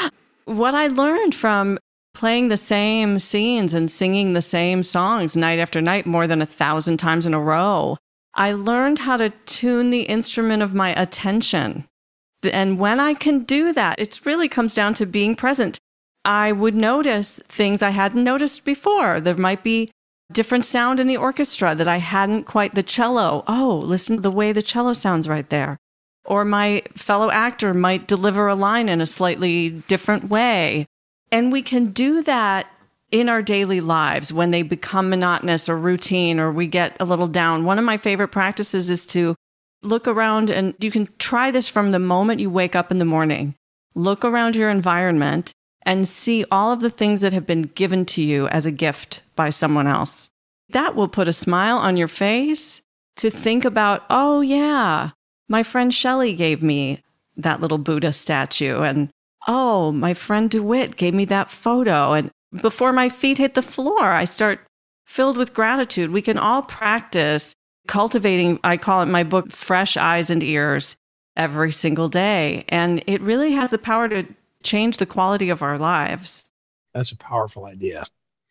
What I learned from playing the same scenes and singing the same songs night after night more than a thousand times in a row, I learned how to tune the instrument of my attention. And when I can do that, it really comes down to being present. I would notice things I hadn't noticed before. There might be different sound in the orchestra that I hadn't quite, the cello. Oh, listen to the way the cello sounds right there. Or my fellow actor might deliver a line in a slightly different way. And we can do that in our daily lives when they become monotonous or routine or we get a little down. One of my favorite practices is to look around, and you can try this from the moment you wake up in the morning. Look around your environment and see all of the things that have been given to you as a gift by someone else. That will put a smile on your face to think about, oh yeah, my friend Shelley gave me that little Buddha statue. And oh, my friend DeWitt gave me that photo. And before my feet hit the floor, I start filled with gratitude. We can all practice cultivating, I call it my book, fresh eyes and ears every single day. And it really has the power to change the quality of our lives. That's a powerful idea.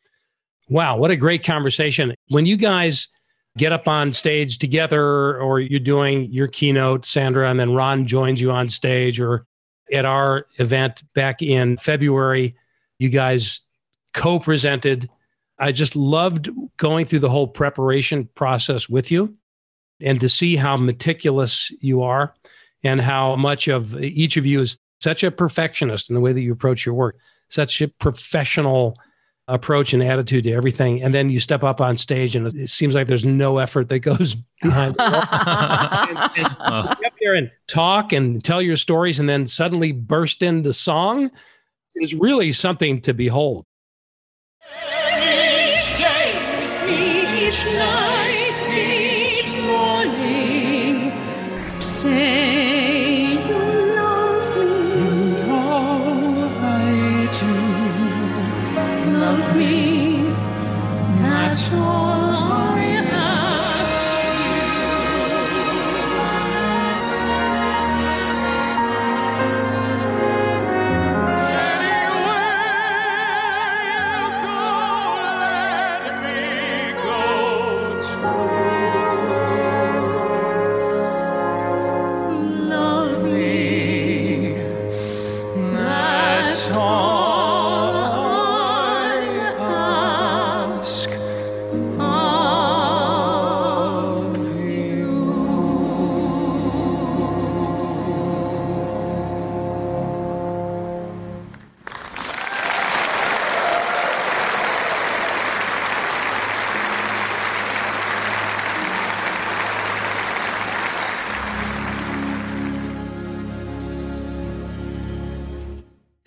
Wow, what a great conversation. When you guys get up on stage together, or you're doing your keynote, Sandra, and then Ron joins you on stage, or at our event back in February, you guys co-presented. I just loved going through the whole preparation process with you and to see how meticulous you are and how much of each of you is such a perfectionist in the way that you approach your work, such a professional approach and attitude to everything. And then you step up on stage and it seems like there's no effort that goes behind it. and, and you get up there and talk and tell your stories and then suddenly burst into song is really something to behold. Each day with me, each night, each morning, say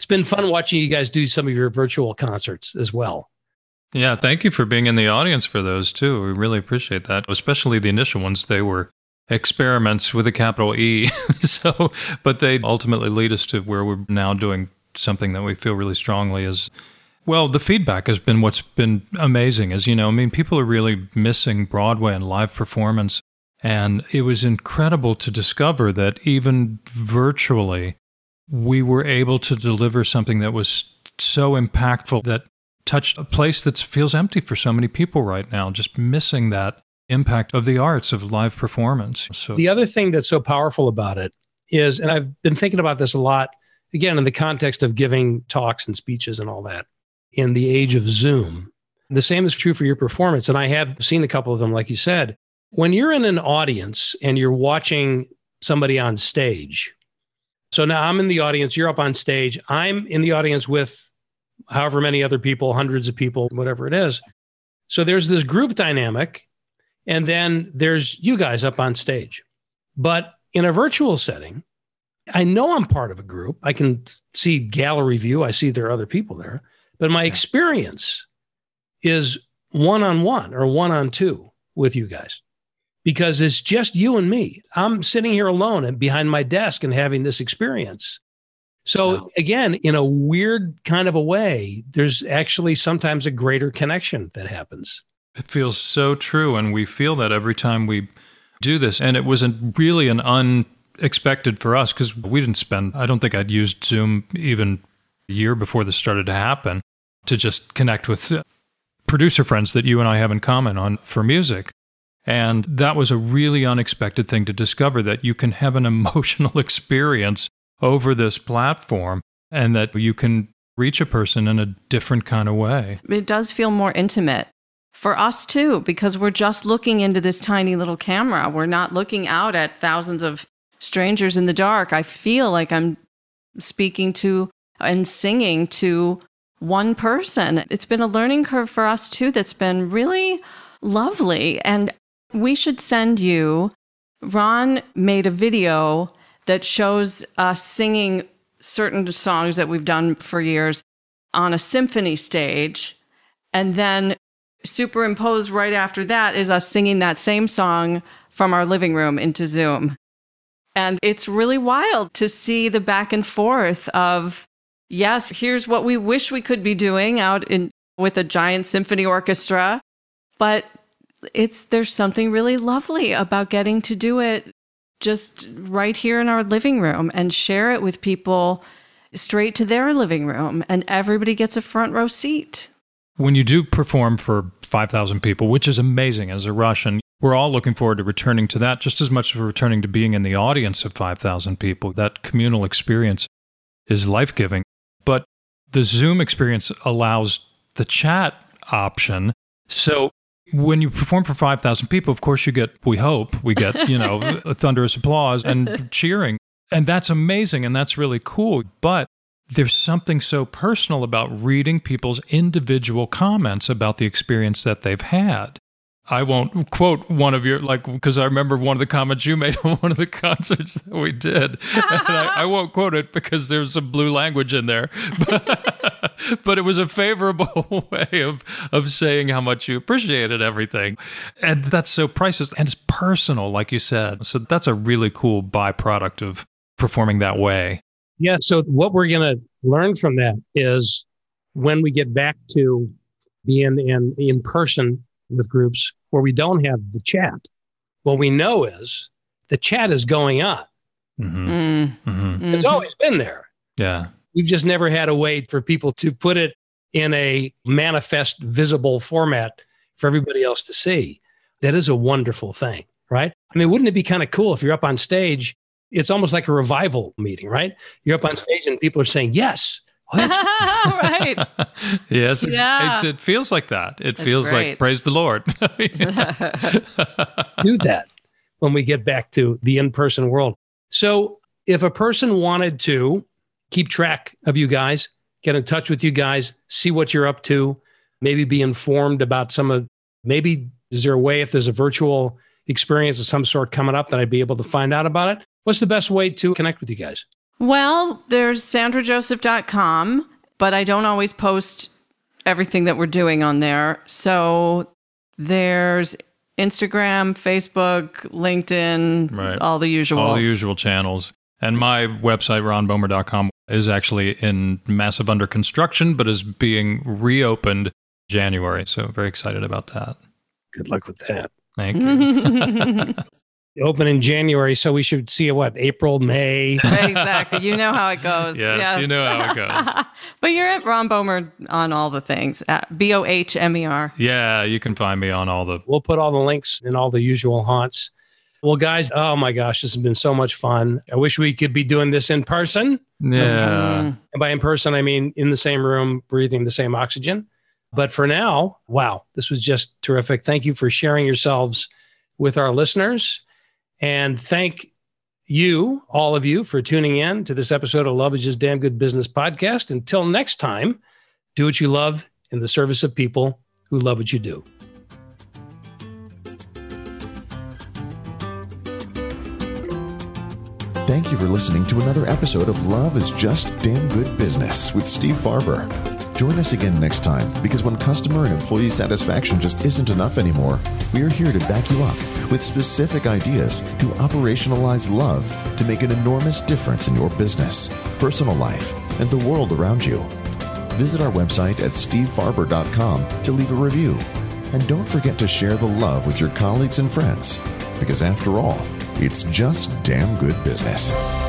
it's been fun watching you guys do some of your virtual concerts as well. Yeah, thank you for being in the audience for those too. We really appreciate that, especially the initial ones. They were experiments with a capital E. so, but they ultimately lead us to where we're now doing something that we feel really strongly is, well, the feedback has been what's been amazing. As you know, I mean, people are really missing Broadway and live performance. And it was incredible to discover that even virtually, we were able to deliver something that was so impactful that touched a place that feels empty for so many people right now, just missing that impact of the arts, of live performance. So the other thing that's so powerful about it is, and I've been thinking about this a lot, again, in the context of giving talks and speeches and all that, in the age of Zoom, the same is true for your performance. And I have seen a couple of them, like you said. When you're in an audience and you're watching somebody on stage, so now I'm in the audience, you're up on stage, I'm in the audience with however many other people, hundreds of people, whatever it is. So there's this group dynamic, and then there's you guys up on stage. But in a virtual setting, I know I'm part of a group. I can see gallery view. I see there are other people there. But my experience is one-on-one or one-on-two with you guys, because it's just you and me. I'm sitting here alone and behind my desk and having this experience. So wow. Again, in a weird kind of a way, there's actually sometimes a greater connection that happens. It feels so true. And we feel that every time we do this. And it was a, really an unexpected for us, because we didn't spend, I don't think I'd used Zoom even a year before this started to happen, to just connect with producer friends that you and I have in common on for music. And that was a really unexpected thing to discover, that you can have an emotional experience over this platform and that you can reach a person in a different kind of way. It does feel more intimate for us too, because we're just looking into this tiny little camera. We're not looking out at thousands of strangers in the dark. I feel like I'm speaking to and singing to one person. It's been a learning curve for us too that's been really lovely. And we should send you, Ron made a video that shows us singing certain songs that we've done for years on a symphony stage. And then superimposed right after that is us singing that same song from our living room into Zoom. And it's really wild to see the back and forth of, yes, here's what we wish we could be doing out in with a giant symphony orchestra, but it's there's something really lovely about getting to do it just right here in our living room and share it with people straight to their living room, and everybody gets a front row seat. When you do perform for five thousand people, which is amazing as a rush, and we're all looking forward to returning to that just as much as we're returning to being in the audience of five thousand people. That communal experience is life-giving. But the Zoom experience allows the chat option. So when you perform for five thousand people, of course you get, we hope, we get, you know, thunderous applause and cheering. And that's amazing and that's really cool. But there's something so personal about reading people's individual comments about the experience that they've had. I won't quote one of your, like, because I remember one of the comments you made on one of the concerts that we did. And I, I won't quote it because there's some blue language in there. But, but it was a favorable way of, of saying how much you appreciated everything. And that's so priceless. And it's personal, like you said. So that's a really cool byproduct of performing that way. Yeah. So what we're going to learn from that is when we get back to being in, in person with groups where we don't have the chat, what we know is the chat is going on. Mm-hmm. Mm-hmm. Mm-hmm. It's always been there. Yeah. We've just never had a way for people to put it in a manifest, visible format for everybody else to see. That is a wonderful thing, right? I mean, wouldn't it be kind of cool if you're up on stage? It's almost like a revival meeting, right? You're up on stage and people are saying, yes. Oh, that's right. Yes, it's, Yeah. it's, it feels like that. It That's feels great. like praise the Lord. do that when we get back to the in-person world. So if a person wanted to keep track of you guys, get in touch with you guys, see what you're up to, maybe be informed about some of, maybe is there a way if there's a virtual experience of some sort coming up that I'd be able to find out about it? What's the best way to connect with you guys? Well, there's sandra joseph dot com, but I don't always post everything that we're doing on there. So there's Instagram, Facebook, LinkedIn, Right. all the usual. All the usual channels. And my website, ron bomer dot com, is actually in massive under construction, but is being reopened January. So very excited about that. Good luck with that. Thank you. Open in January, so we should see it, what, April, May? Exactly. You know how it goes. Yes, you know how it goes. But you're at Ron Bomer on all the things. At B O H M E R. Yeah, you can find me on all the... We'll put all the links in all the usual haunts. Well, guys, oh my gosh, this has been so much fun. I wish we could be doing this in person. Yeah. And by in person, I mean in the same room, breathing the same oxygen. But for now, wow, this was just terrific. Thank you for sharing yourselves with our listeners. And thank you, all of you, for tuning in to this episode of Love is Just Damn Good Business podcast. Until next time, do what you love in the service of people who love what you do. Thank you for listening to another episode of Love is Just Damn Good Business with Steve Farber. Join us again next time, because when customer and employee satisfaction just isn't enough anymore, we are here to back you up with specific ideas to operationalize love to make an enormous difference in your business, personal life, and the world around you. Visit our website at steve farber dot com to leave a review. And don't forget to share the love with your colleagues and friends, because after all, it's just damn good business.